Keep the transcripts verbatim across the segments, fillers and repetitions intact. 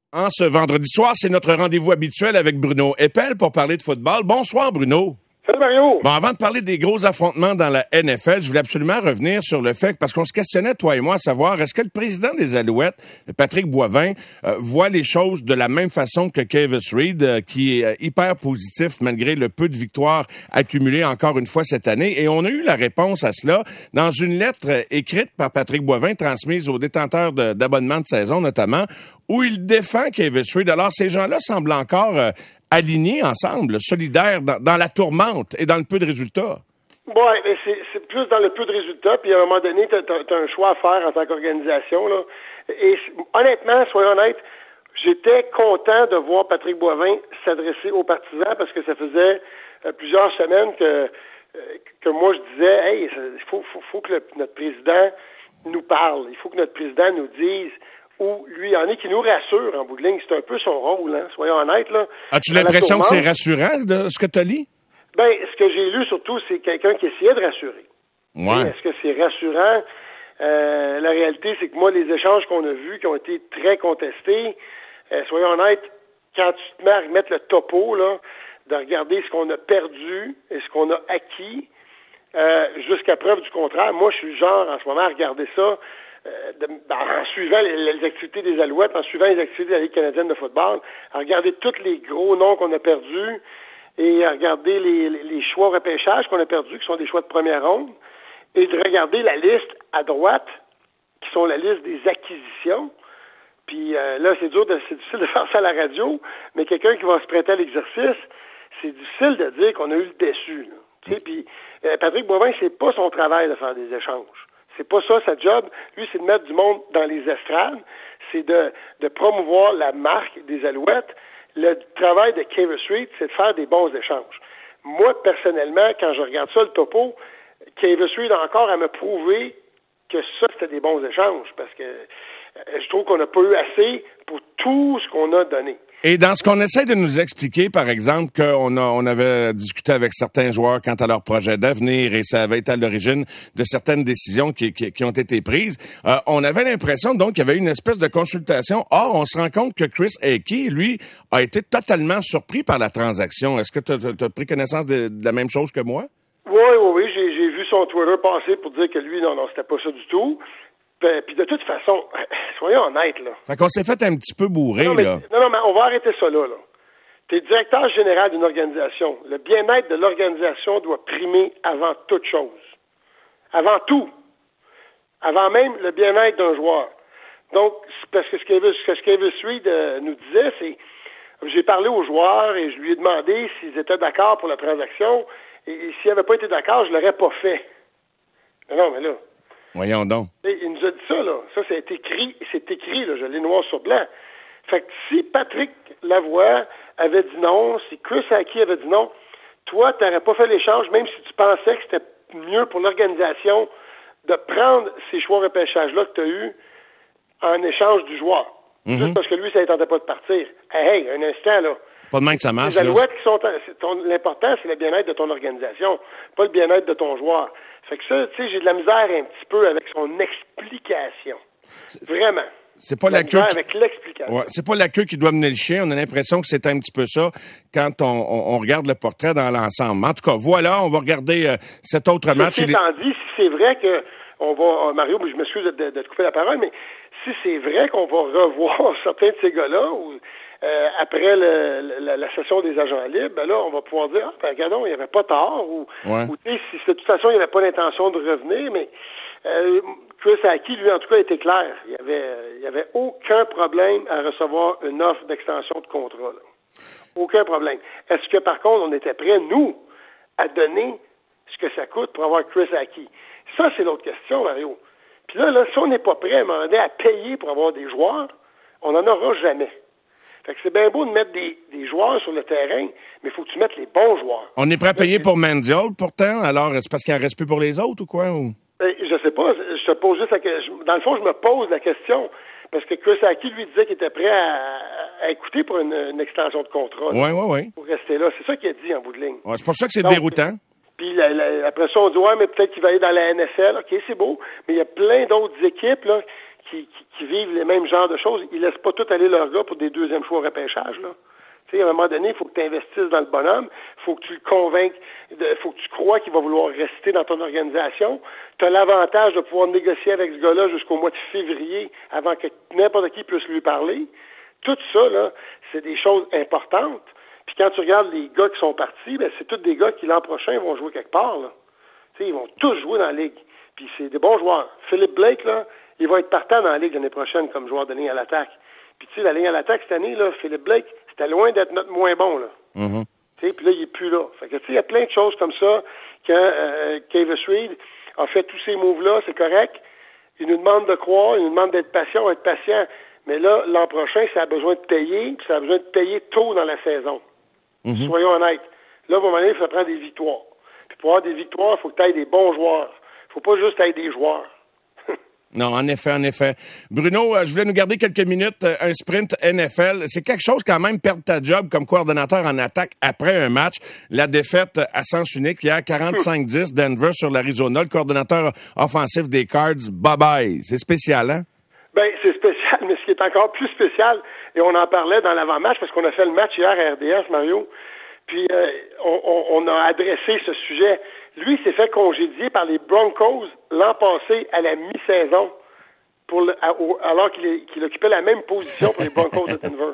En ce vendredi soir, c'est notre rendez-vous habituel avec Bruno Eppel pour parler de football. Bonsoir, Bruno. Salut, Mario. Bon, avant de parler des gros affrontements dans la N F L, je voulais absolument revenir sur le fait, parce qu'on se questionnait, toi et moi, à savoir, est-ce que le président des Alouettes, Patrick Boivin, euh, voit les choses de la même façon que Kavis Reed, euh, qui est euh, hyper positif malgré le peu de victoires accumulées encore une fois cette année. Et on a eu la réponse à cela dans une lettre euh, écrite par Patrick Boivin, transmise aux détenteurs de, d'abonnements de saison notamment, où il défend Kavis Reed. Alors, ces gens-là semblent encore euh, alignés ensemble, solidaires dans, dans la tourmente et dans le peu de résultats. Oui, mais c'est, c'est plus dans le peu de résultats, puis à un moment donné, tu as un choix à faire en tant qu'organisation, là. Et honnêtement, soyons honnêtes, j'étais content de voir Patrick Boivin s'adresser aux partisans parce que ça faisait euh, plusieurs semaines que, euh, que moi je disais, hey, il faut, faut, faut que le, notre président nous parle, il faut que notre président nous dise où lui, il y en a qui nous rassure en bout de ligne. C'est un peu son rôle, hein, soyons honnêtes, là. As-tu l'impression que c'est rassurant de ce que tu as lu? Ben, ce que j'ai lu surtout, c'est quelqu'un qui essayait de rassurer. Ouais. Est-ce que c'est rassurant? Euh, la réalité, c'est que moi, les échanges qu'on a vus, qui ont été très contestés, euh, soyons honnêtes, quand tu te mets à remettre le topo, là, de regarder ce qu'on a perdu et ce qu'on a acquis, euh, jusqu'à preuve du contraire, moi, je suis genre, en ce moment, à regarder ça, euh, de, ben, en suivant les, les activités des Alouettes, en suivant les activités de la Ligue canadienne de football, à regarder tous les gros noms qu'on a perdus, et à regarder les, les, les choix au repêchage qu'on a perdus, qui sont des choix de première ronde, et de regarder la liste à droite, qui sont la liste des acquisitions. Puis euh, là, c'est dur, de, c'est difficile de faire ça à la radio, mais quelqu'un qui va se prêter à l'exercice, c'est difficile de dire qu'on a eu le déçu. Tu sais, puis euh, Patrick Boivin, c'est pas son travail de faire des échanges. C'est pas ça sa job. Lui, c'est de mettre du monde dans les estrades, c'est de, de promouvoir la marque des Alouettes. Le travail de Kavis Reed, c'est de faire des bons échanges. Moi, personnellement, quand je regarde ça, le topo, Kavis Reed a encore à me prouver que ça, c'était des bons échanges, parce que euh, je trouve qu'on n'a pas eu assez pour tout ce qu'on a donné. Et dans ce qu'on essaie de nous expliquer, par exemple, qu'on a, on avait discuté avec certains joueurs quant à leur projet d'avenir et ça avait été à l'origine de certaines décisions qui, qui, qui ont été prises, euh, on avait l'impression donc qu'il y avait une espèce de consultation. Or, on se rend compte que Chris Hickey, lui, a été totalement surpris par la transaction. Est-ce que tu as pris connaissance de, de la même chose que moi? Oui, oui, oui. J'ai, j'ai vu son Twitter passer pour dire que lui, non, non, c'était pas ça du tout. Puis de toute façon, soyons honnêtes, là. Fait qu'on s'est fait un petit peu bourrer, non, mais, là. Non, non, mais on va arrêter ça là, là. T'es directeur général d'une organisation. Le bien-être de l'organisation doit primer avant toute chose. Avant tout. Avant même le bien-être d'un joueur. Donc, parce que ce que, ce que Kavis Reed euh, nous disait, c'est, j'ai parlé aux joueurs et je lui ai demandé s'ils étaient d'accord pour la transaction. Et, et s'ils n'avaient pas été d'accord, je l'aurais pas fait. Mais non, mais là. Voyons donc. Il nous a dit ça, là. Ça, c'est écrit, c'est écrit, là. Je l'ai noir sur blanc. Fait que si Patrick Lavoie avait dit non, si Chris Hickey avait dit non, toi, tu n'aurais pas fait l'échange, même si tu pensais que c'était mieux pour l'organisation de prendre ces choix repêchage-là que tu as eus en échange du joueur. Mm-hmm. Juste parce que lui, ça ne tentait pas de partir. Hey, hey, un instant, là. Pas de main que ça marche. Les Alouettes qui sont, ton, l'important, c'est le bien-être de ton organisation, pas le bien-être de ton joueur. Fait que ça, tu sais, j'ai de la misère un petit peu avec son explication. Vraiment. C'est pas la, la queue qui... avec l'explication. Ouais, c'est pas la queue qui doit mener le chien. On a l'impression que c'est un petit peu ça quand on, on, on regarde le portrait dans l'ensemble. En tout cas, voilà, on va regarder euh, cet autre match. Ceci étant dit, si c'est vrai que on va, Mario, je m'excuse de, de, de te couper la parole, mais si c'est vrai qu'on va revoir certains de ces gars-là, ou Euh, après le, la, la session des agents libres, ben là, on va pouvoir dire, ah, ben, regardons, il n'y avait pas tort, ou, ouais. ou tu sais, si de toute façon, il n'y avait pas l'intention de revenir, mais euh, Chris Hickey, lui, en tout cas, était clair. Il n'y avait, il y avait aucun problème à recevoir une offre d'extension de contrat, là. Aucun problème. Est-ce que, par contre, on était prêts, nous, à donner ce que ça coûte pour avoir Chris Hickey? Ça, c'est l'autre question, Mario. Puis là, là, si on n'est pas prêt à demander à payer pour avoir des joueurs, on n'en aura jamais. Fait que c'est bien beau de mettre des, des joueurs sur le terrain, mais il faut que tu mettes les bons joueurs. On est prêt à payer pour Mandiol, pourtant? Alors, c'est parce qu'il en reste plus pour les autres ou quoi? Ou? Ben, je sais pas. Je te pose juste la question. Dans le fond, je me pose la question. Parce que Chris Hickey, lui, disait qu'il était prêt à, à écouter pour une, une extension de contrat. Oui, oui, oui. Pour rester là. C'est ça qu'il a dit en bout de ligne. Ouais, c'est pour ça que c'est Donc, déroutant. Puis la, la, après ça, on dit, ouais, mais peut-être qu'il va aller dans la N F L. OK, c'est beau. Mais il y a plein d'autres équipes là, qui, qui, qui vivent les mêmes genres de choses, ils laissent pas tout aller leurs gars pour des deuxièmes choix au repêchage, là. Tu sais, à un moment donné, il faut que tu investisses dans le bonhomme, il faut que tu le convainques, il faut que tu crois qu'il va vouloir rester dans ton organisation. Tu as l'avantage de pouvoir négocier avec ce gars-là jusqu'au mois de février avant que n'importe qui puisse lui parler. Tout ça, là, c'est des choses importantes. Puis quand tu regardes les gars qui sont partis, ben c'est tous des gars qui l'an prochain vont jouer quelque part, là. Tu sais, ils vont tous jouer dans la Ligue. Puis c'est des bons joueurs. Philippe Blake, là, il va être partant dans la Ligue l'année prochaine comme joueur de ligne à l'attaque. Puis tu sais, la ligne à l'attaque cette année, là, Philippe Blake, c'était loin d'être notre moins bon, là. Mm-hmm. Tu sais, puis là, il est plus là. Fait que tu sais, il y a plein de choses comme ça quand euh, Kavis Reed a fait tous ces moves-là, c'est correct. Il nous demande de croire, il nous demande d'être patient, d'être patient. Mais là, l'an prochain, ça a besoin de payer, puis ça a besoin de payer tôt dans la saison. Mm-hmm. Soyons honnêtes. Là, à un moment donné, il faut prendre des victoires. Puis pour avoir des victoires, il faut que tu aies des bons joueurs. Il faut pas juste être des joueurs. Non, en effet, en effet. Bruno, euh, je voulais nous garder quelques minutes. Euh, un sprint N F L, c'est quelque chose quand même, perdre ta job comme coordonnateur en attaque après un match. La défaite à sens unique hier, quarante-cinq dix, Denver sur l'Arizona. Le coordonnateur offensif des Cards, bye-bye. C'est spécial, hein? Ben, c'est spécial, mais ce qui est encore plus spécial, et on en parlait dans l'avant-match, parce qu'on a fait le match hier à R D S, Mario, puis euh, on, on, on a adressé ce sujet. Lui, s'est fait congédier par les Broncos l'an passé à la mi-saison, pour le, à, au, alors qu'il, est, qu'il occupait la même position pour les Broncos de Denver.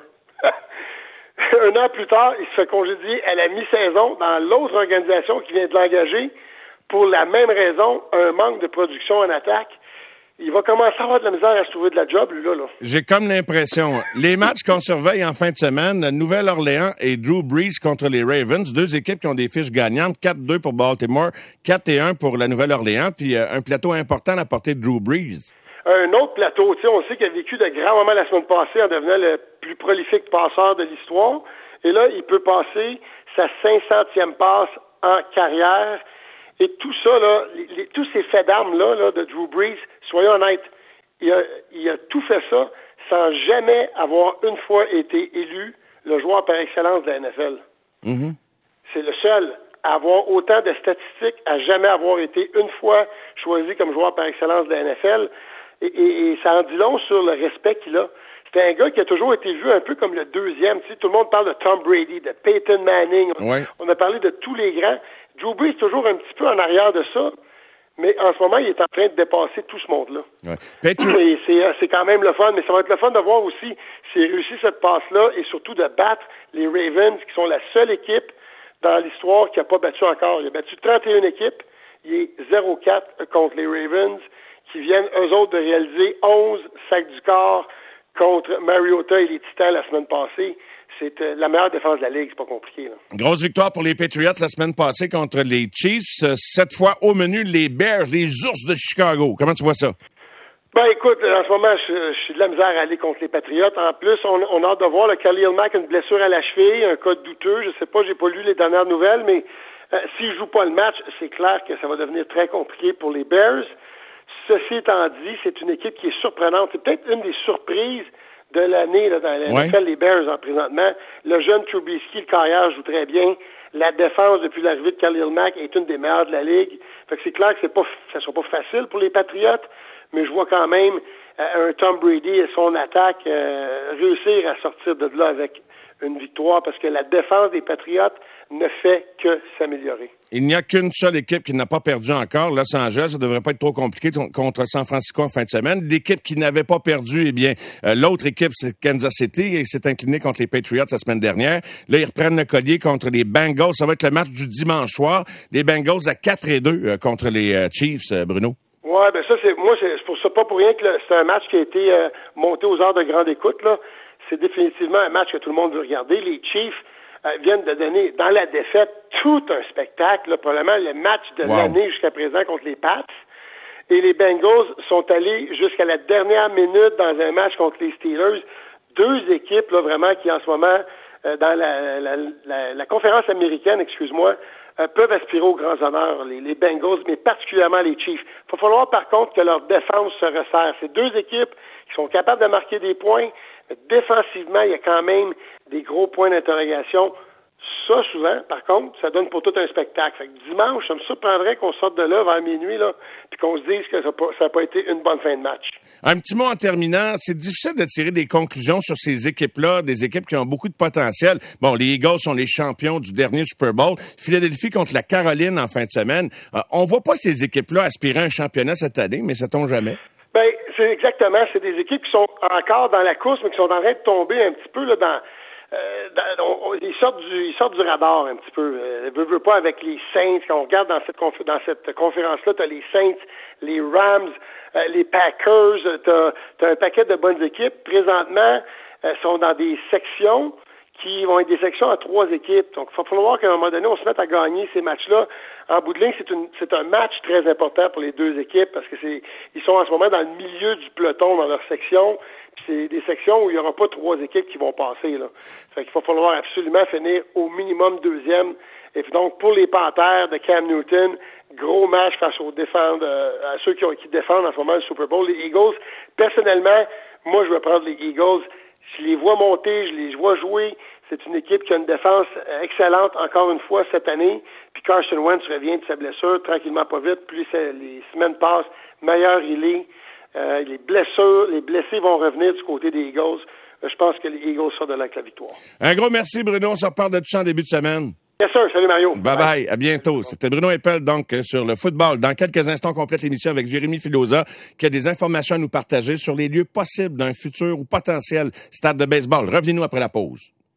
Un an plus tard, il se fait congédier à la mi-saison dans l'autre organisation qui vient de l'engager pour la même raison, un manque de production en attaque. Il va commencer à avoir de la misère à se trouver de la job, lui, là. là. J'ai comme l'impression. Les matchs qu'on surveille en fin de semaine, Nouvelle-Orléans et Drew Brees contre les Ravens, deux équipes qui ont des fiches gagnantes, quatre deux pour Baltimore, quatre et un pour la Nouvelle-Orléans, puis euh, un plateau important à la portée de Drew Brees. Un autre plateau, tu sais, on sait qu'il a vécu de grands moments la semaine passée en devenant le plus prolifique passeur de l'histoire. Et là, il peut passer sa cinq centième passe en carrière. Et tout ça, là, les, les, tous ces faits d'armes-là là, de Drew Brees, soyons honnêtes, il a, il a tout fait ça sans jamais avoir une fois été élu le joueur par excellence de la N F L. Mm-hmm. C'est le seul à avoir autant de statistiques, à jamais avoir été une fois choisi comme joueur par excellence de la N F L. Et, et, et ça en dit long sur le respect qu'il a. C'est un gars qui a toujours été vu un peu comme le deuxième. Tu sais, tout le monde parle de Tom Brady, de Peyton Manning. Ouais. On a parlé de tous les grands. Drew Brees est toujours un petit peu en arrière de ça, mais en ce moment, il est en train de dépasser tout ce monde-là. Ouais. Petru... Et c'est, c'est quand même le fun, mais ça va être le fun de voir aussi s'il réussit cette passe-là et surtout de battre les Ravens, qui sont la seule équipe dans l'histoire qui n'a pas battu encore. Il a battu trente et une équipes. Il est zéro quatre contre les Ravens, qui viennent, eux autres, de réaliser onze sacs du corps contre Mariota et les Titans la semaine passée. C'est euh, la meilleure défense de la Ligue, c'est pas compliqué, là. Grosse victoire pour les Patriots la semaine passée contre les Chiefs. Cette fois, au menu, les Bears, les ours de Chicago. Comment tu vois ça? Ben écoute, en ce moment, je, je suis de la misère à aller contre les Patriots. En plus, on, on a hâte de voir le Khalil Mack, une blessure à la cheville, un cas douteux. Je sais pas, j'ai pas lu les dernières nouvelles, mais euh, s'il joue pas le match, c'est clair que ça va devenir très compliqué pour les Bears. Ceci étant dit, c'est une équipe qui est surprenante. C'est peut-être une des surprises de l'année là, dans la N F L, les Bears en présentement. Le jeune Trubisky, le carrière, joue très bien. La défense, depuis l'arrivée de Khalil Mack, est une des meilleures de la Ligue. Fait que c'est clair que c'est pas, ça sera pas facile pour les Patriots, mais je vois quand même euh, un Tom Brady et son attaque euh, réussir à sortir de là avec une victoire, parce que la défense des Patriots ne fait que s'améliorer. Il n'y a qu'une seule équipe qui n'a pas perdu encore, Los Angeles. Ça devrait pas être trop compliqué contre San Francisco en fin de semaine. L'équipe qui n'avait pas perdu, eh bien, euh, l'autre équipe, c'est Kansas City, et s'est incliné contre les Patriots la semaine dernière. Là, ils reprennent le collier contre les Bengals. Ça va être le match du dimanche soir. Les Bengals à quatre et deux euh, contre les euh, Chiefs, euh, Bruno. Ouais, ben ça, c'est moi, c'est pour ça, pas pour rien que le, c'est un match qui a été euh, monté aux heures de grande écoute, là. C'est définitivement un match que tout le monde veut regarder. Les Chiefs euh, viennent de donner, dans la défaite, tout un spectacle, là, probablement le match de wow. l'année jusqu'à présent contre les Pats. Et les Bengals sont allés jusqu'à la dernière minute dans un match contre les Steelers. Deux équipes, là, vraiment, qui en ce moment, euh, dans la, la, la, la conférence américaine, excuse-moi, euh, peuvent aspirer aux grands honneurs, les, les Bengals, mais particulièrement les Chiefs. Il va falloir, par contre, que leur défense se resserre. C'est deux équipes qui sont capables de marquer des points. Défensivement, il y a quand même des gros points d'interrogation, Ça, souvent, par contre, ça donne pour tout un spectacle. Fait que dimanche, ça me surprendrait qu'on sorte de là vers minuit, là, puis qu'on se dise que ça n'a pas été une bonne fin de match. Un petit mot en terminant. C'est difficile de tirer des conclusions sur ces équipes-là, des équipes qui ont beaucoup de potentiel. Bon, les Eagles sont les champions du dernier Super Bowl. Philadelphie contre la Caroline en fin de semaine. Euh, on voit pas ces équipes-là aspirer à un championnat cette année, mais sait-on jamais? Ben, c'est exactement. C'est des équipes qui sont encore dans la course, mais qui sont en train de tomber un petit peu là dans. Euh, dans on, on, ils sortent du, ils sortent du radar un petit peu. Euh, veut, veut pas avec les Saints. Quand on regarde dans cette conf- dans cette conférence-là, t'as les Saints, les Rams, euh, les Packers. T'as, t'as un paquet de bonnes équipes. Présentement, euh, sont dans des sections qui vont être des sections à trois équipes. Donc, il va falloir qu'à un moment donné, on se mette à gagner ces matchs-là. En bout de ligne, c'est, une, c'est un match très important pour les deux équipes parce que c'est, ils sont en ce moment dans le milieu du peloton dans leur section. Puis c'est des sections où il n'y aura pas trois équipes qui vont passer, là. Fait qu'il va falloir absolument finir au minimum deuxième. Et donc, pour les Panthers de Cam Newton, gros match face aux défendent, euh, à ceux qui, ont, qui défendent en ce moment le Super Bowl. Les Eagles, personnellement, moi, je vais prendre les Eagles. Je les vois monter, je les vois jouer. C'est une équipe qui a une défense excellente, encore une fois, cette année. Puis Carson Wentz revient de sa blessure, tranquillement, pas vite. Plus les semaines passent, meilleur il est. Euh, les blessures, les blessés vont revenir du côté des Eagles. Euh, je pense que les Eagles sortent de là avec la victoire. Un gros merci, Bruno. On se reparle de tout ça en début de semaine. Bien sûr. Salut, Mario. Bye bye. bye. À bientôt. C'était Bruno Eppel, donc, sur le football. Dans quelques instants, on complète l'émission avec Jérémy Filosa, qui a des informations à nous partager sur les lieux possibles d'un futur ou potentiel stade de baseball. Revenez-nous après la pause.